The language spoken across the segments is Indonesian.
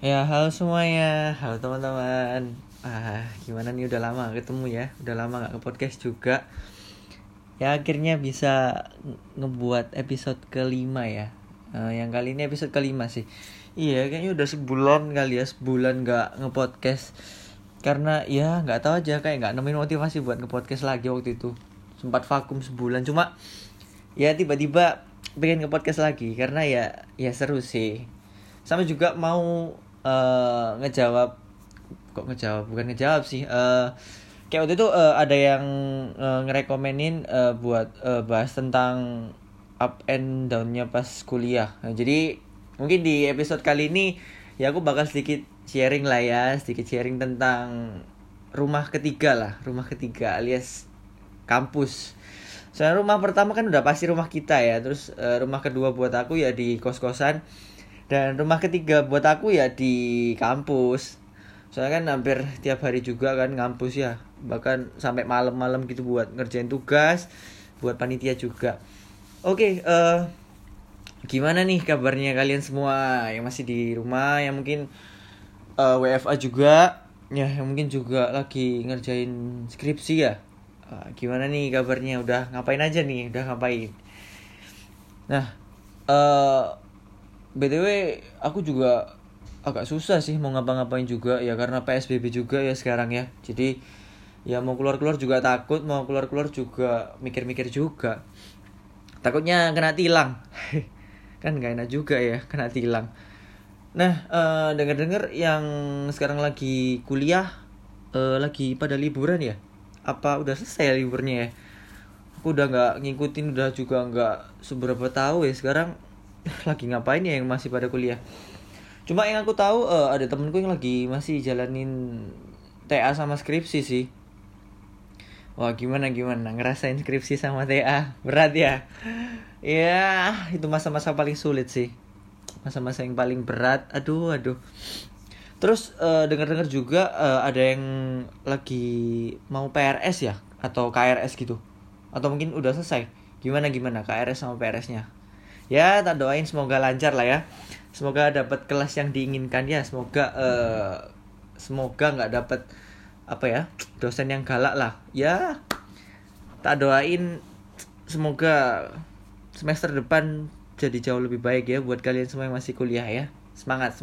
Ya, halo semuanya, halo teman-teman. Gimana nih, udah lama gak ketemu ya, udah lama gak ke podcast juga. Ya akhirnya bisa ngebuat episode kelima ya. Yang kali ini episode kelima sih. Iya, kayaknya udah sebulan kali ya, sebulan gak ngepodcast. Karena ya nggak tahu aja, kayak nggak nemuin motivasi buat ngepodcast lagi waktu itu. Sempat vakum sebulan, cuma ya tiba-tiba pengen ngepodcast lagi karena ya seru sih. Sama juga mau ngejawab, kok ngejawab, bukan ngejawab sih, kayak waktu itu ada yang ngerekomenin buat bahas tentang up and down-nya pas kuliah. Nah, jadi mungkin di episode kali ini ya aku bakal sedikit sharing lah ya, sedikit sharing tentang rumah ketiga alias kampus. Soalnya rumah pertama kan udah pasti rumah kita ya, terus rumah kedua buat aku ya di kos-kosan, dan rumah ketiga buat aku ya di kampus. Soalnya kan hampir tiap hari juga kan kampus ya, bahkan sampai malam-malam gitu buat ngerjain tugas, buat panitia juga. Oke, gimana nih kabarnya kalian semua yang masih di rumah, yang mungkin WFA juga, ya yang mungkin juga lagi ngerjain skripsi ya. Gimana nih kabarnya, udah ngapain aja nih, udah ngapain? Nah, BTW aku juga agak susah sih mau ngapa-ngapain juga ya, karena PSBB juga ya sekarang ya. Jadi ya mau keluar-keluar juga takut, mau keluar-keluar juga mikir-mikir juga. Takutnya kena tilang. Kan gak enak juga ya kena tilang. Nah, dengar-dengar yang sekarang lagi kuliah lagi pada liburan ya. Apa udah selesai ya liburnya ya? Aku udah nggak ngikutin, udah juga nggak seberapa tahu ya sekarang lagi ngapain ya yang masih pada kuliah. Cuma yang aku tahu ada temenku yang lagi masih jalanin TA sama skripsi sih. Wah, gimana ngerasain skripsi sama TA, berat ya? Ya, itu masa-masa paling sulit sih, masa-masa yang paling berat. Aduh. Terus dengar-dengar juga ada yang lagi mau PRS ya, atau KRS gitu, atau mungkin udah selesai. Gimana KRS sama PRS-nya? Ya, tak doain semoga lancar lah ya. Semoga dapat kelas yang diinginkan ya. Semoga nggak dapat apa ya, dosen yang galak lah. Ya, tak doain semoga semester depan jadi jauh lebih baik ya buat kalian semua yang masih kuliah ya. Semangat.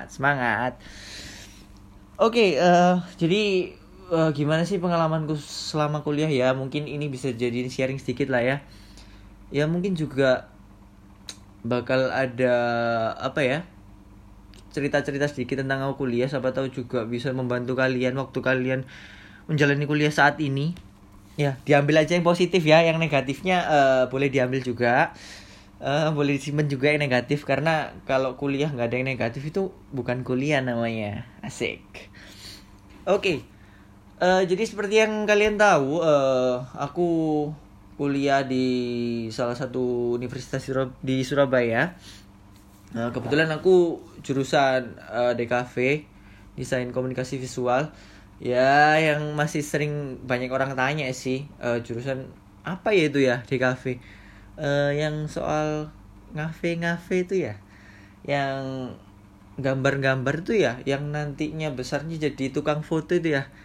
Oke, jadi gimana sih pengalamanku selama kuliah ya? Mungkin ini bisa jadi sharing sedikit lah ya. Ya mungkin juga bakal ada apa ya, cerita-cerita sedikit tentang aku kuliah. Siapa tahu juga bisa membantu kalian waktu kalian menjalani kuliah saat ini. Ya, diambil aja yang positif ya, yang negatifnya boleh diambil juga. Boleh disimpan juga yang negatif, karena kalau kuliah nggak ada yang negatif itu bukan kuliah namanya. Asik. Oke. Jadi seperti yang kalian tahu, aku kuliah di salah satu universitas di Surabaya. Kebetulan aku jurusan DKV, Desain Komunikasi Visual. Ya, yang masih sering banyak orang tanya sih, jurusan apa ya itu ya DKV. Yang soal ngafe itu ya, yang gambar-gambar itu ya, yang nantinya besarnya jadi tukang foto itu ya.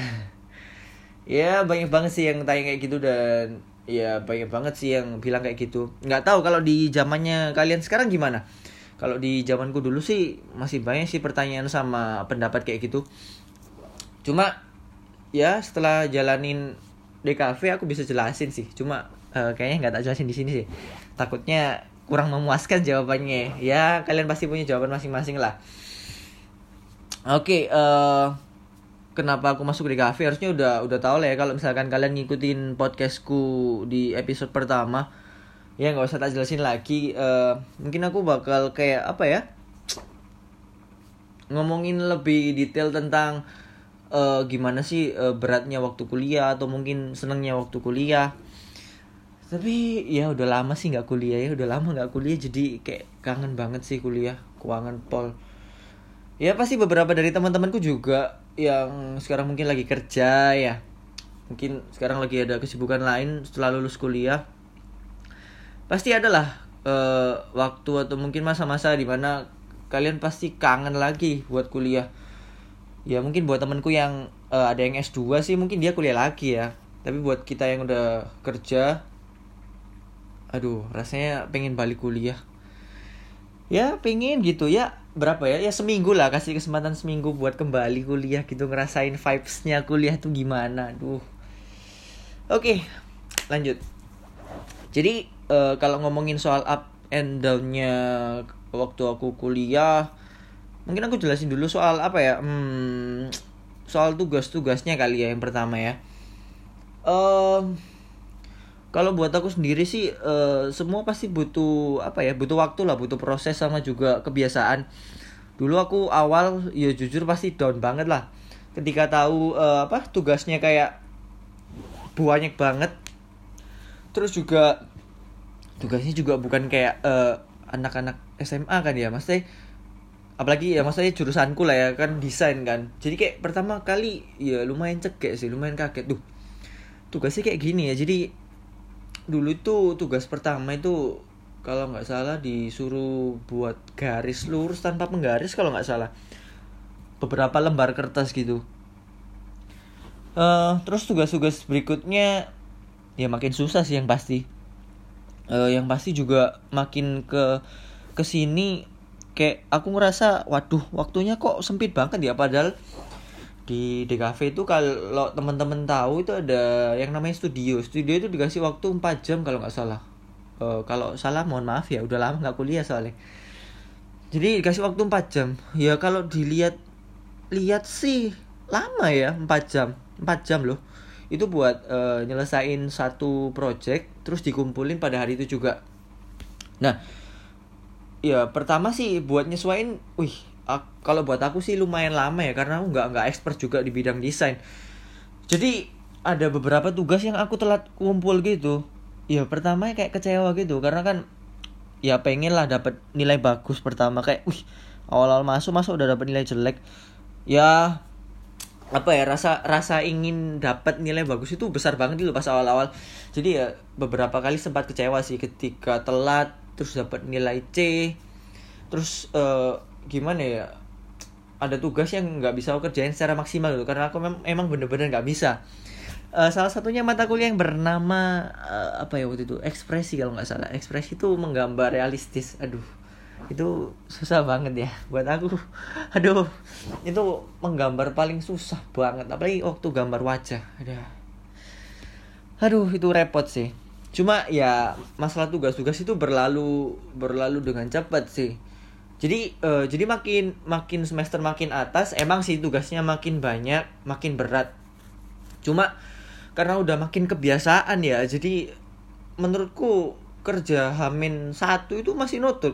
Ya banyak banget sih yang tanya kayak gitu, dan ya banyak banget sih yang bilang kayak gitu. Nggak tahu kalau di zamannya kalian sekarang gimana. Kalau di zamanku dulu sih masih banyak sih pertanyaan sama pendapat kayak gitu. Cuma ya setelah jalanin DKV aku bisa jelasin sih. Cuma kayaknya nggak tak jelasin di sini sih. Takutnya kurang memuaskan jawabannya. Ya kalian pasti punya jawaban masing-masing lah. Oke, kenapa aku masuk DKV harusnya udah tahu lah ya, kalau misalkan kalian ngikutin podcastku di episode pertama. Ya nggak usah tak jelasin lagi. Mungkin aku bakal kayak apa ya, ngomongin lebih detail tentang gimana sih beratnya waktu kuliah, atau mungkin senangnya waktu kuliah. Tapi ya udah lama sih nggak kuliah ya, jadi kayak kangen banget sih kuliah, kangen pol. Ya pasti beberapa dari teman-temanku juga yang sekarang mungkin lagi kerja ya, mungkin sekarang lagi ada kesibukan lain setelah lulus kuliah. Pasti adalah waktu atau mungkin masa-masa di mana kalian pasti kangen lagi buat kuliah. Ya mungkin buat temanku yang ada yang S2 sih mungkin dia kuliah lagi ya. Tapi buat kita yang udah kerja, aduh rasanya pengen balik kuliah. Ya pengen gitu ya, berapa ya seminggu lah, kasih kesempatan seminggu buat kembali kuliah gitu, ngerasain vibes-nya kuliah tuh gimana. Aduh. Oke, lanjut. Jadi kalau ngomongin soal up and down-nya waktu aku kuliah, mungkin aku jelasin dulu soal apa ya, soal tugas-tugasnya kali ya yang pertama ya. Kalau buat aku sendiri sih semua pasti butuh apa ya, butuh waktu lah, butuh proses sama juga kebiasaan. Dulu aku awal ya jujur pasti down banget lah ketika tahu tugasnya kayak banyak banget. Terus juga tugasnya juga bukan kayak anak-anak SMA kan ya, maksudnya apalagi ya maksudnya jurusanku lah ya kan, desain kan. Jadi kayak pertama kali ya lumayan cekek sih, lumayan kaget. Tugasnya kayak gini ya. Jadi dulu itu tugas pertama itu kalau nggak salah disuruh buat garis lurus tanpa penggaris kalau nggak salah, beberapa lembar kertas gitu. Terus tugas-tugas berikutnya ya makin susah sih yang pasti. Yang pasti juga makin ke sini kayak aku ngerasa waduh waktunya kok sempit banget ya, padahal di DKV itu kalau teman-teman tahu itu ada yang namanya studio itu dikasih waktu 4 jam kalau nggak salah. Kalau salah mohon maaf ya, udah lama nggak kuliah soalnya. Jadi dikasih waktu 4 jam ya, kalau dilihat sih lama ya, 4 jam loh itu buat nyelesain satu project terus dikumpulin pada hari itu juga. Nah ya pertama sih buat nyesuaiin, kalau buat aku sih lumayan lama ya, karena aku nggak expert juga di bidang desain. Jadi ada beberapa tugas yang aku telat kumpul gitu. Ya pertama kayak kecewa gitu, karena kan ya pengen lah dapat nilai bagus pertama, kayak awal-awal masuk udah dapat nilai jelek. Ya apa ya, rasa ingin dapat nilai bagus itu besar banget dulu pas awal-awal. Jadi ya beberapa kali sempat kecewa sih ketika telat terus dapat nilai C. Terus gimana ya, ada tugas yang nggak bisa aku kerjain secara maksimal gitu, karena aku emang bener-bener nggak bisa. Salah satunya mata kuliah yang bernama apa ya waktu itu, ekspresi kalau nggak salah. Ekspresi itu menggambar realistis. Aduh itu susah banget ya buat aku. Aduh itu menggambar paling susah banget, apalagi waktu gambar wajah. Aduh itu repot sih. Cuma ya masalah tugas-tugas itu berlalu dengan cepat sih. Jadi makin semester makin atas emang sih tugasnya makin banyak, makin berat. Cuma karena udah makin kebiasaan ya, jadi menurutku kerja H-1 itu masih nutut.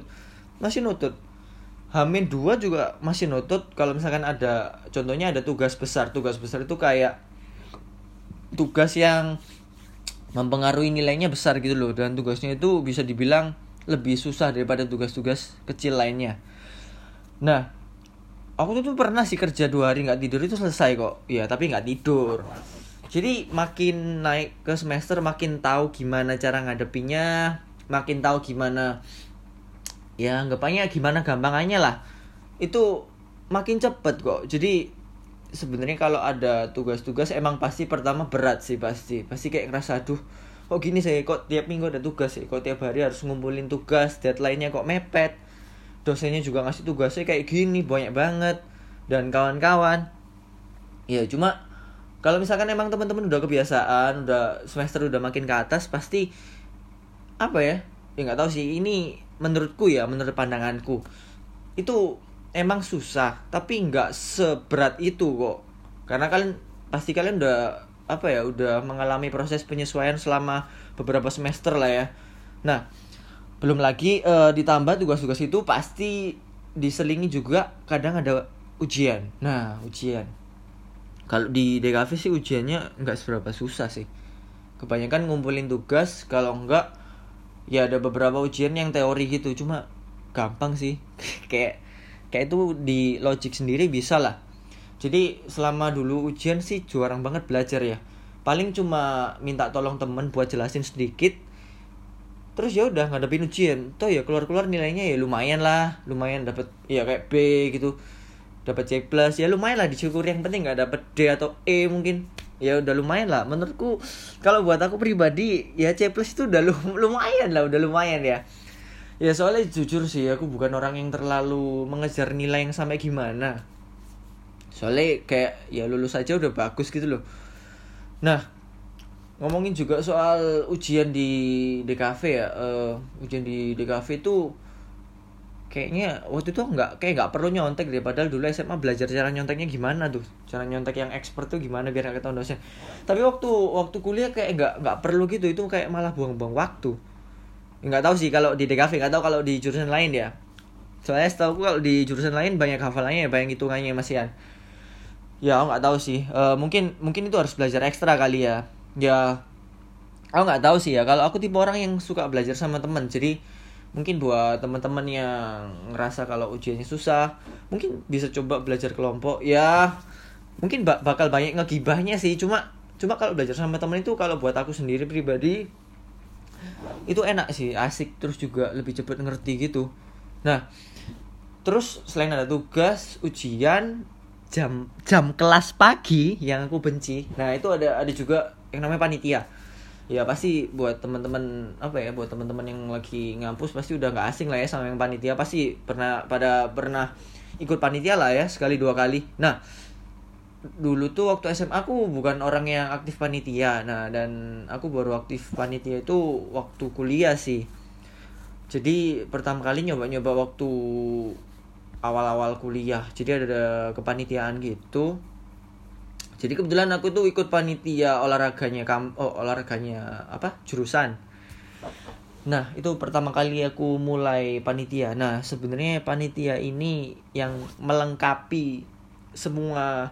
H-2 juga masih nutut. Kalau misalkan ada contohnya ada tugas besar itu kayak tugas yang mempengaruhi nilainya besar gitu loh, dan tugasnya itu bisa dibilang lebih susah daripada tugas-tugas kecil lainnya. Nah, aku tuh pernah sih kerja 2 hari nggak tidur itu selesai kok. Ya, tapi nggak tidur. Jadi makin naik ke semester makin tahu gimana cara ngadepinya, makin tahu gimana ya anggapannya gimana gampangannya lah. Itu makin cepet kok. Jadi sebenarnya kalau ada tugas-tugas emang pasti pertama berat sih, pasti kayak ngerasa aduh kok gini saya, kok tiap minggu ada tugas ya, kok tiap hari harus ngumpulin tugas, deadline-nya kok mepet, dosennya juga ngasih tugasnya kayak gini banyak banget dan kawan-kawan. Ya cuma kalau misalkan emang teman-teman udah kebiasaan, udah semester udah makin ke atas, pasti apa ya nggak tahu sih, ini menurutku ya, menurut pandanganku itu emang susah tapi nggak seberat itu kok, karena kalian udah udah mengalami proses penyesuaian selama beberapa semester lah ya. Nah belum lagi ditambah tugas-tugas itu pasti diselingi juga kadang ada ujian. Nah ujian kalau di DKV sih ujiannya nggak seberapa susah sih, kebanyakan ngumpulin tugas, kalau enggak ya ada beberapa ujian yang teori gitu, cuma gampang sih. kayak itu di logic sendiri bisa lah. Jadi selama dulu ujian sih jarang banget belajar ya, paling cuma minta tolong temen buat jelasin sedikit. terus ya udah ngadepin ujian toh ya keluar nilainya ya lumayan dapat ya kayak B gitu, dapat C plus ya lumayan lah, disyukuri. Yang penting nggak dapat D atau E mungkin ya udah lumayan lah menurutku. Kalau buat aku pribadi ya C plus itu udah lumayan ya. Ya soalnya jujur sih aku bukan orang yang terlalu mengejar nilai yang sampai gimana, soalnya kayak ya lulus aja udah bagus gitu loh. Nah, ngomongin juga soal ujian di DKV ya, ujian di DKV itu kayaknya waktu itu nggak perlu nyontek deh, padahal dulu SMA belajar cara nyonteknya gimana tuh, cara nyontek yang expert tuh gimana biar nggak ketahuan dosen. Tapi waktu kuliah kayak nggak perlu gitu, itu kayak malah buang-buang waktu. Nggak tahu sih kalau di DKV, nggak tahu kalau di jurusan lain ya. Soalnya setahu aku kalau di jurusan lain banyak hafalannya, banyak hitungannya masihan. Ya aku nggak tahu sih, mungkin itu harus belajar ekstra kali ya. Ya aku nggak tahu sih ya, kalau aku tipe orang yang suka belajar sama teman. Jadi mungkin buat teman-teman yang ngerasa kalau ujiannya susah, mungkin bisa coba belajar kelompok ya. Mungkin bakal banyak ngegibahnya sih, cuma kalau belajar sama teman itu, kalau buat aku sendiri pribadi itu enak sih, asik, terus juga lebih cepat ngerti gitu. Nah, terus selain ada tugas, ujian, jam kelas pagi yang aku benci. Nah, itu ada juga yang namanya panitia. Ya pasti buat teman-teman buat teman-teman yang lagi ngampus pasti udah nggak asing lah ya sama yang panitia. Pasti pernah ikut panitia lah ya, sekali dua kali. Nah, dulu tuh waktu SMA aku bukan orang yang aktif panitia. Nah, dan aku baru aktif panitia itu waktu kuliah sih. Jadi pertama kali nyoba waktu awal-awal kuliah. Jadi ada kepanitiaan gitu. Jadi kebetulan aku tuh ikut panitia olahraganya jurusan. Nah, itu pertama kali aku mulai panitia. Nah, sebenarnya panitia ini yang melengkapi semua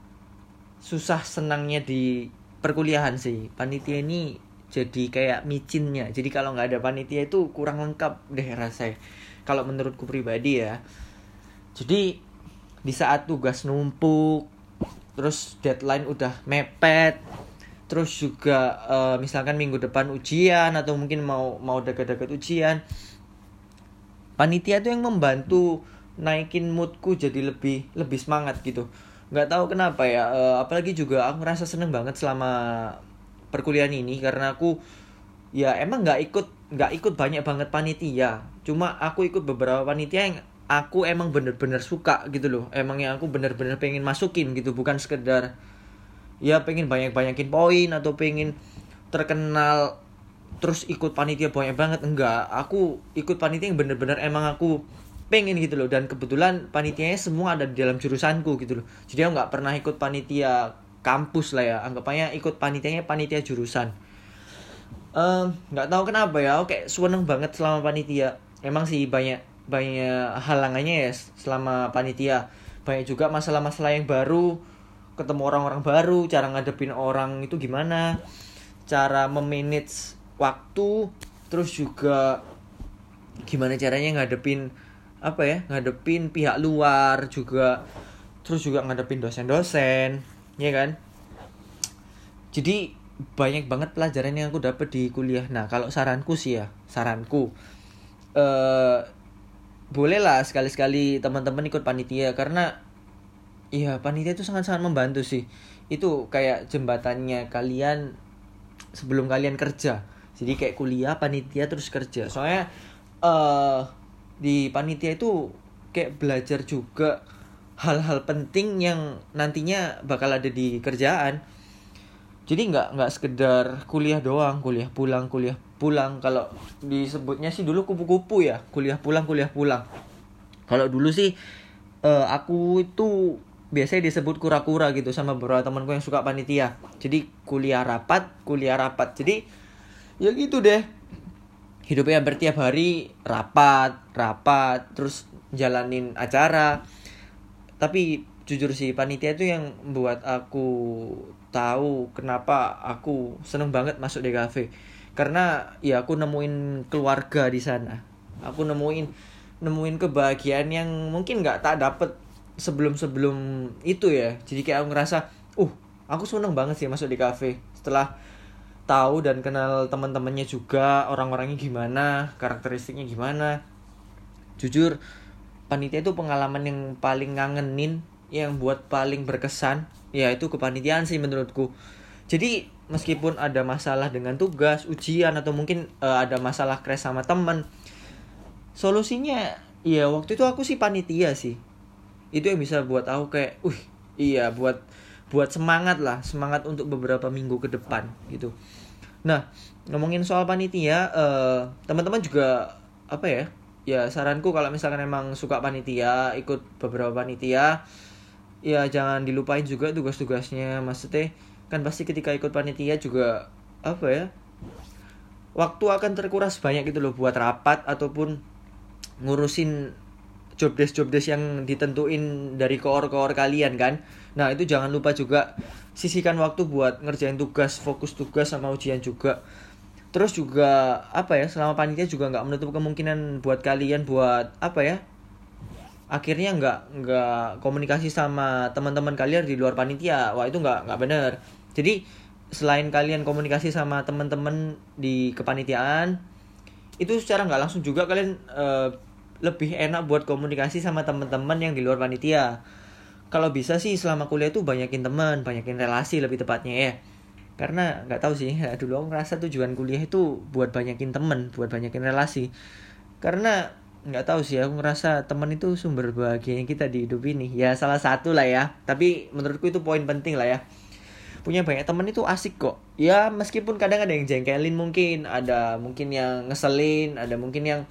susah senangnya di perkuliahan sih. Panitia ini jadi kayak micinnya. Jadi kalau nggak ada panitia itu kurang lengkap deh rasanya, kalau menurutku pribadi ya. Jadi di saat tugas numpuk, terus deadline udah mepet, terus juga misalkan minggu depan ujian atau mungkin mau dekat-dekat ujian, panitia tuh yang membantu naikin moodku jadi lebih semangat gitu. Nggak tahu kenapa ya, apalagi juga aku ngerasa seneng banget selama perkuliahan ini, karena aku ya emang nggak ikut banyak banget panitia, cuma aku ikut beberapa panitia yang aku emang bener-bener suka gitu loh. Emang yang aku bener-bener pengen masukin gitu, bukan sekedar ya pengen banyakin poin atau pengen terkenal terus ikut panitia banyak banget. Enggak, aku ikut panitia yang bener-bener emang aku pengen gitu loh. Dan kebetulan panitianya semua ada di dalam jurusanku gitu loh. Jadi aku nggak pernah ikut panitia kampus lah ya, anggapannya ikut panitia jurusan. Nggak tahu kenapa ya, aku kayak seneng banget selama panitia. Emang sih banyak halangannya ya selama panitia. Banyak juga masalah-masalah yang baru, ketemu orang-orang baru, cara ngadepin orang itu gimana, cara memanage waktu, terus juga gimana caranya ngadepin pihak luar juga, terus juga ngadepin dosen-dosen, ya kan. Jadi banyak banget pelajaran yang aku dapat di kuliah. Nah, kalau saranku boleh lah sekali-sekali teman-teman ikut panitia, karena ya panitia itu sangat-sangat membantu sih. Itu kayak jembatannya kalian sebelum kalian kerja. Jadi kayak kuliah, panitia, terus kerja. Soalnya di panitia itu kayak belajar juga hal-hal penting yang nantinya bakal ada di kerjaan. Jadi nggak sekedar kuliah doang, kuliah pulang. Kalau disebutnya sih dulu kupu-kupu ya, kuliah pulang. Kalau dulu sih aku itu biasanya disebut kura-kura gitu sama beberapa temanku yang suka panitia. Jadi kuliah rapat. Jadi ya gitu deh. Hidupnya bertiap hari rapat, terus jalanin acara. Tapi jujur sih panitia itu yang buat aku tahu kenapa aku seneng banget masuk DKV. Karena ya aku nemuin keluarga di sana. Aku nemuin kebahagiaan yang mungkin tak dapet sebelum itu ya. Jadi kayak aku ngerasa aku seneng banget sih masuk DKV. Setelah tahu dan kenal teman-temannya juga, orang-orangnya gimana, karakteristiknya gimana. Jujur, panitia itu pengalaman yang paling ngangenin, yang buat paling berkesan, ya itu kepanitiaan sih menurutku. Jadi meskipun ada masalah dengan tugas, ujian, atau mungkin ada masalah crash sama teman, solusinya ya waktu itu aku sih panitia sih. Itu yang bisa buat aku kayak, iya, buat semangat lah, semangat untuk beberapa minggu ke depan gitu. Nah, ngomongin soal panitia, teman-teman juga apa ya? Ya saranku kalau misalkan emang suka panitia, ikut beberapa panitia, ya jangan dilupain juga tugas-tugasnya. Maksudnya kan pasti ketika ikut panitia juga apa ya? Waktu akan terkuras banyak gitu loh buat rapat ataupun ngurusin job desk yang ditentuin dari koor kalian kan. Nah itu jangan lupa juga sisihkan waktu buat ngerjain tugas, fokus tugas sama ujian juga. Terus juga apa ya, selama panitia juga nggak menutup kemungkinan buat kalian buat apa ya, akhirnya nggak komunikasi sama teman-teman kalian di luar panitia. Wah itu nggak benar. Jadi selain kalian komunikasi sama teman-teman di kepanitiaan, itu secara nggak langsung juga kalian lebih enak buat komunikasi sama teman-teman yang di luar panitia. Kalau bisa sih selama kuliah tuh banyakin teman, banyakin relasi lebih tepatnya ya. Karena nggak tahu sih, dulu aku ngerasa tujuan kuliah itu buat banyakin teman, buat banyakin relasi. Karena nggak tahu sih, aku ngerasa teman itu sumber bahagianya kita di hidup ini. Ya salah satu lah ya. Tapi menurutku itu poin penting lah ya. Punya banyak teman itu asik kok. Ya meskipun kadang ada yang jengkelin mungkin, ada mungkin yang ngeselin, ada mungkin yang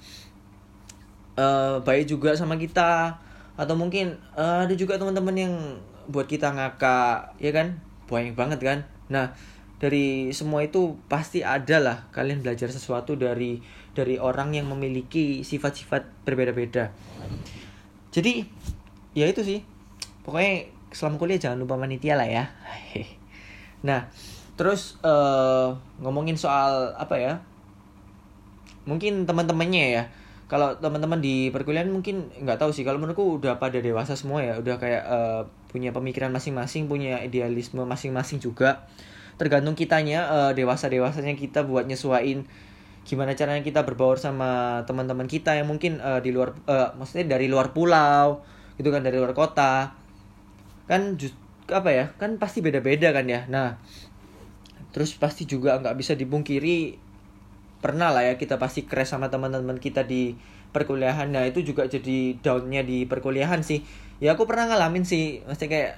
baik juga sama kita, atau mungkin ada juga teman-teman yang buat kita ngakak, ya kan, banyak banget kan. Nah dari semua itu pasti ada lah kalian belajar sesuatu dari orang yang memiliki sifat-sifat berbeda-beda. Jadi ya itu sih, pokoknya selama kuliah jangan lupa panitia lah ya. Nah terus ngomongin soal apa ya, mungkin teman-temannya ya. Kalau teman-teman di perkuliahan mungkin nggak tahu sih. Kalau menurutku udah pada dewasa semua ya. Udah kayak punya pemikiran masing-masing, punya idealisme masing-masing juga. Tergantung kitanya, dewasa-dewasanya kita buat nyesuaiin gimana caranya kita berbaur sama teman-teman kita yang mungkin di luar, maksudnya dari luar pulau, gitu kan, dari luar kota. Kan apa ya? Kan pasti beda-beda kan ya. Nah, terus pasti juga nggak bisa dipungkiri, pernah lah ya kita pasti crash sama teman-teman kita di perkuliahan. Nah itu juga jadi downnya di perkuliahan sih. Ya aku pernah ngalamin sih, maksudnya kayak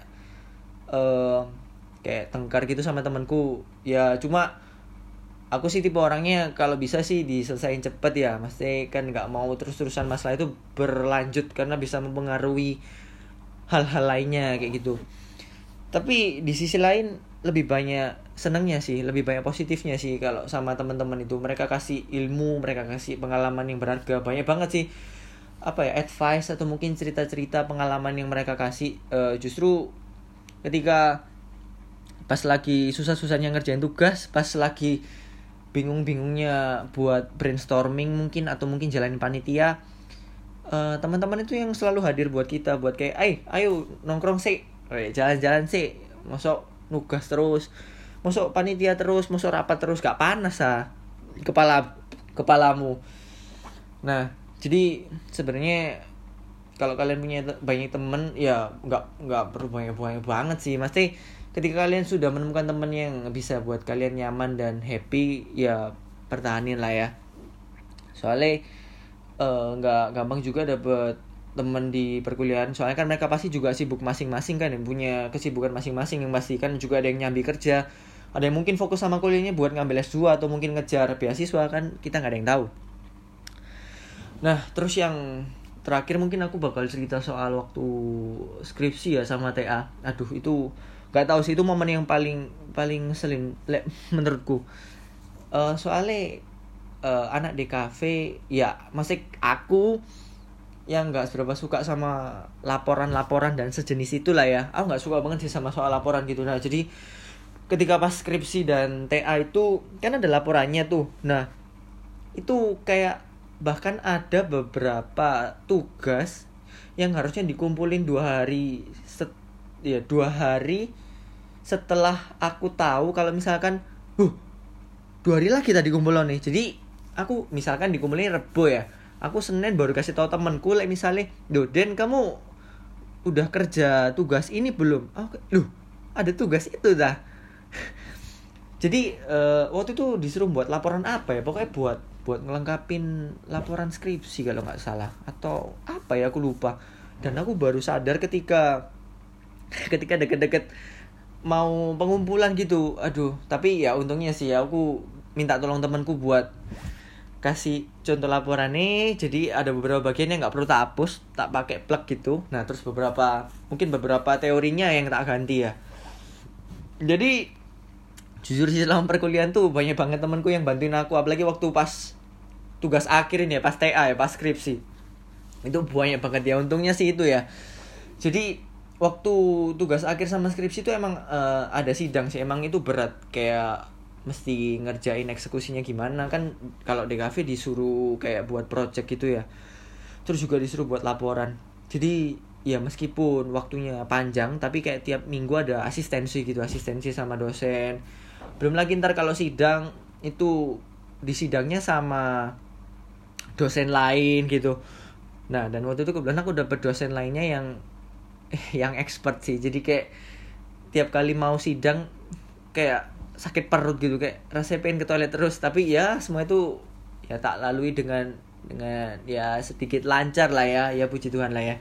kayak tengkar gitu sama temanku. Ya cuma aku sih tipe orangnya kalau bisa sih diselesain cepet ya. Maksudnya kan nggak mau terus-terusan masalah itu berlanjut karena bisa mempengaruhi hal-hal lainnya kayak gitu. Tapi di sisi lain lebih banyak senangnya sih, lebih banyak positifnya sih kalau sama teman-teman itu. Mereka kasih ilmu, mereka kasih pengalaman yang berharga, banyak banget sih apa ya, advice atau mungkin cerita-cerita pengalaman yang mereka kasih. Justru ketika pas lagi susah-susahnya ngerjain tugas, pas lagi bingung-bingungnya buat brainstorming mungkin, atau mungkin jalanin panitia, teman-teman itu yang selalu hadir buat kita, buat kayak ayo nongkrong sih, jalan-jalan sih, masuk nugas terus, masuk panitia terus, masuk rapat terus, gak panas kepalamu. Nah jadi sebenarnya kalau kalian punya banyak temen ya nggak perlu banyak banget sih. Mesti ketika kalian sudah menemukan temen yang bisa buat kalian nyaman dan happy, ya pertahanin lah ya. Soalnya nggak gampang juga dapet teman di perkuliahan, soalnya kan mereka pasti juga sibuk masing-masing kan, yang punya kesibukan masing-masing, yang pasti kan juga ada yang nyambi kerja, ada yang mungkin fokus sama kuliahnya buat ngambil S2 atau mungkin ngejar beasiswa, kan kita nggak ada yang tahu. Nah terus yang terakhir mungkin aku bakal cerita soal waktu skripsi ya sama TA. Aduh itu nggak tahu sih, itu momen yang paling ngeselin menurutku. Soalnya anak DKV ya, masih aku yang nggak seberapa suka sama laporan dan sejenis itulah ya. Aku nggak suka banget sih sama soal laporan gitu. Nah jadi ketika pas skripsi dan TA itu kan ada laporannya tuh. Nah itu kayak bahkan ada beberapa tugas yang harusnya dikumpulin 2 hari 2 hari setelah aku tahu kalau misalkan 2 hari lagi tadi kumpul nih. Jadi aku misalkan dikumpulin Rebo ya, aku Senin baru kasih tahu temanku misalnya, Den kamu udah kerja tugas ini belum? Loh ada tugas itu dah. Jadi waktu itu disuruh buat laporan apa ya, pokoknya buat ngelengkapin laporan skripsi kalau nggak salah, atau apa ya aku lupa. Dan aku baru sadar ketika deket-deket mau pengumpulan gitu. Aduh, tapi ya untungnya sih ya aku minta tolong temanku buat kasih contoh laporan nih. Jadi ada beberapa bagian yang nggak perlu tak hapus, tak pakai plug gitu. Nah terus beberapa teorinya yang tak ganti ya. Jadi jujur sih selama perkuliahan tuh banyak banget temanku yang bantuin aku, apalagi waktu pas tugas akhir ini ya, pas TA ya, pas skripsi. Itu banyak banget ya, untungnya sih itu ya. Jadi waktu tugas akhir sama skripsi itu emang ada sidang sih, emang itu berat, kayak mesti ngerjain eksekusinya gimana kan. Kalau di kafe disuruh kayak buat project gitu ya, terus juga disuruh buat laporan. Jadi ya meskipun waktunya panjang, tapi kayak tiap minggu ada asistensi sama dosen. Belum lagi ntar kalau sidang itu di sidangnya sama dosen lain gitu. Nah dan waktu itu kebetulan aku dapet dosen lainnya yang expert sih. Jadi kayak tiap kali mau sidang kayak sakit perut gitu, kayak rasanya pengen ke toilet terus. Tapi ya semua itu ya tak lalui dengan ya sedikit lancar lah ya puji Tuhan lah ya.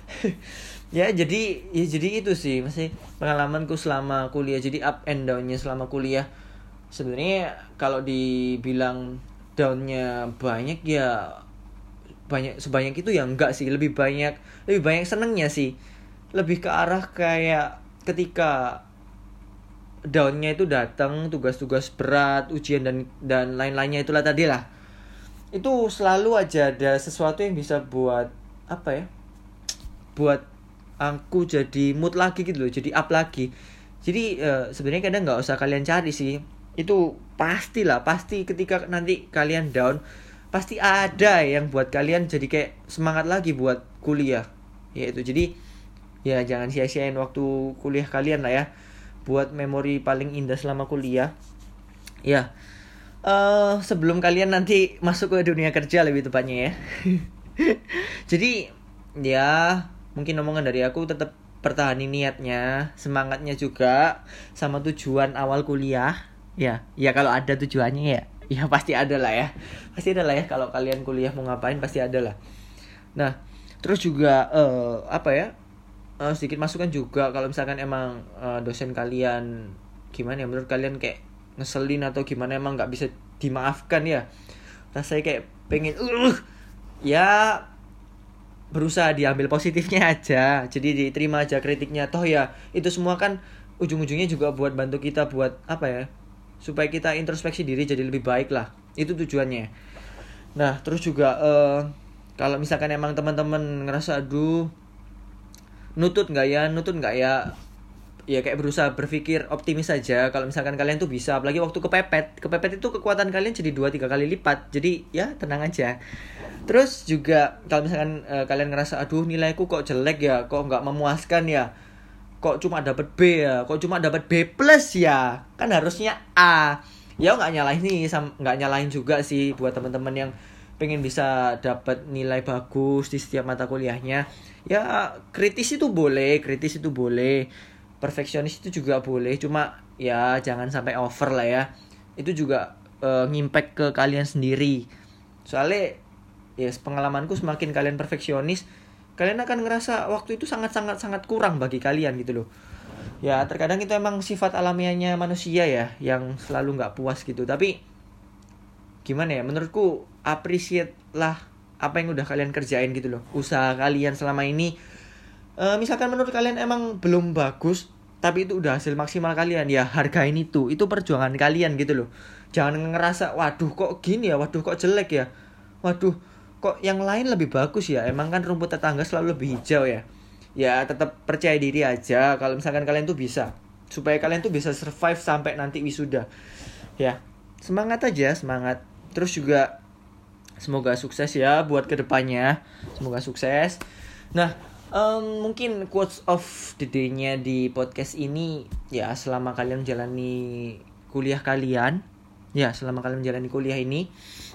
ya jadi itu sih masih pengalamanku selama kuliah. Jadi up and down-nya selama kuliah. Sebenarnya kalau dibilang down-nya banyak ya sebanyak itu ya enggak sih, lebih banyak senengnya sih. Lebih ke arah kayak ketika down-nya itu datang, tugas-tugas berat, ujian dan lain-lainnya itulah tadi lah. Itu selalu aja ada sesuatu yang bisa buat apa ya? Buat aku jadi mood lagi gitu loh, jadi up lagi. Jadi sebenarnya kadang nggak usah kalian cari sih. Itu pasti ketika nanti kalian down, pasti ada yang buat kalian jadi kayak semangat lagi buat kuliah. Ya itu, jadi ya jangan sia-siain waktu kuliah kalian lah ya, buat memori paling indah selama kuliah. Ya, sebelum kalian nanti masuk ke dunia kerja lebih tepatnya ya. Jadi ya mungkin omongan dari aku tetap pertahanin niatnya, semangatnya juga, sama tujuan awal kuliah. Ya kalau ada tujuannya ya pasti ada lah ya. Kalau kalian kuliah mau ngapain pasti ada lah. Nah, terus juga sedikit masukan juga, kalau misalkan emang dosen kalian gimana ya, menurut kalian kayak ngeselin atau gimana, emang nggak bisa dimaafkan ya, rasanya kayak pengen ya berusaha diambil positifnya aja. Jadi diterima aja kritiknya, toh ya itu semua kan ujung-ujungnya juga buat bantu kita buat apa ya, supaya kita introspeksi diri jadi lebih baik lah. Itu tujuannya. Nah terus juga kalau misalkan emang teman-teman ngerasa aduh nutut nggak ya, ya kayak berusaha berpikir optimis aja. Kalau misalkan kalian tuh bisa, apalagi waktu kepepet itu kekuatan kalian jadi 2-3 kali lipat. Jadi ya tenang aja. Terus juga kalau misalkan kalian ngerasa aduh nilaiku kok jelek ya, kok nggak memuaskan ya, kok cuma dapat B ya, kok cuma dapat B+ ya, kan harusnya A. Ya nggak nyalahin juga sih buat teman-teman yang pengen bisa dapat nilai bagus di setiap mata kuliahnya. Ya kritis itu boleh, perfeksionis itu juga boleh, cuma ya jangan sampai over lah ya. Itu juga ngimpact ke kalian sendiri. Soalnya ya pengalamanku semakin kalian perfeksionis, kalian akan ngerasa waktu itu sangat kurang bagi kalian gitu loh. Ya terkadang itu emang sifat alamiahnya manusia ya, yang selalu nggak puas gitu. Tapi gimana ya, menurutku appreciate lah apa yang udah kalian kerjain gitu loh, usaha kalian selama ini. Misalkan menurut kalian emang belum bagus, tapi itu udah hasil maksimal kalian, ya hargain itu perjuangan kalian gitu loh. Jangan ngerasa waduh kok gini ya, waduh kok jelek ya, waduh kok yang lain lebih bagus ya, emang kan rumput tetangga selalu lebih hijau ya. Ya tetap percaya diri aja kalau misalkan kalian tuh bisa, supaya kalian tuh bisa survive sampai nanti wisuda. Ya semangat aja, semangat. Terus juga semoga sukses ya buat kedepannya, semoga sukses. Nah mungkin quotes of the day-nya di podcast ini ya, selama kalian jalani kuliah kalian, Ya, selama kalian menjalani kuliah ini,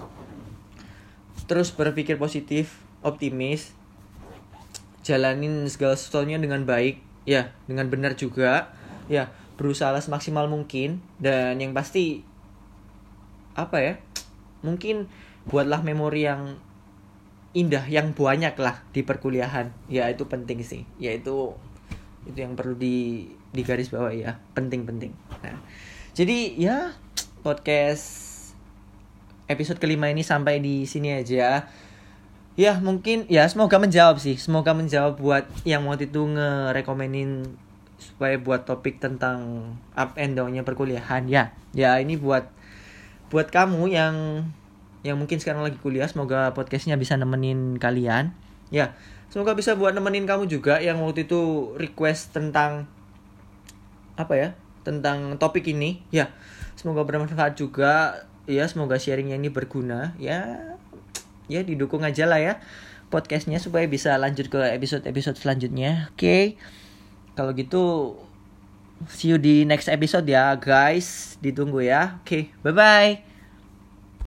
terus berpikir positif, optimis, jalanin segala sesuatunya dengan baik, ya, dengan benar juga, ya, berusaha semaksimal mungkin, dan yang pasti apa ya? Mungkin buatlah memori yang indah, yang banyak lah di perkuliahan. Ya, itu penting sih. Ya, itu yang perlu digaris bawah ya, penting. Nah, jadi ya podcast episode kelima ini sampai di sini aja. Ya mungkin ya semoga menjawab buat yang waktu itu ngerekomenin supaya buat topik tentang up and down-nya perkuliahan ya. Ya ini buat kamu yang mungkin sekarang lagi kuliah, semoga podcastnya bisa nemenin kalian. Ya, semoga bisa buat nemenin kamu juga yang waktu itu request tentang apa ya? Tentang topik ini. Ya, semoga bermanfaat juga. Ya, semoga sharingnya ini berguna. Ya didukung aja lah ya podcastnya supaya bisa lanjut ke episode selanjutnya. Oke. Kalau gitu see you di next episode ya guys. Ditunggu ya. Oke, bye-bye.